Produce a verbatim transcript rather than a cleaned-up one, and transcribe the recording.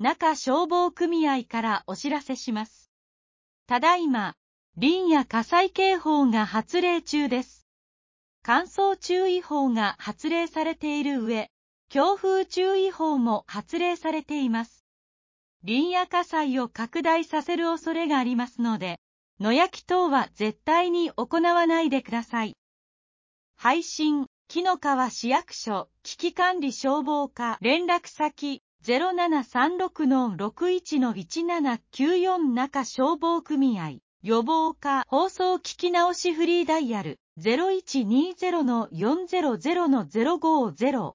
中消防組合からお知らせします。ただいま、林野火災警報が発令中です。乾燥注意報が発令されている上、強風注意報も発令されています。林野火災を拡大させる恐れがありますので、野焼き等は絶対に行わないでください。配信、紀の川市役所危機管理消防課連絡先 ゼロななさんろくのろくいちのいちななきゅうよん 中消防組合予防課放送聞き直しフリーダイヤル ゼロいちにーゼロのよんゼロゼロのゼロごゼロ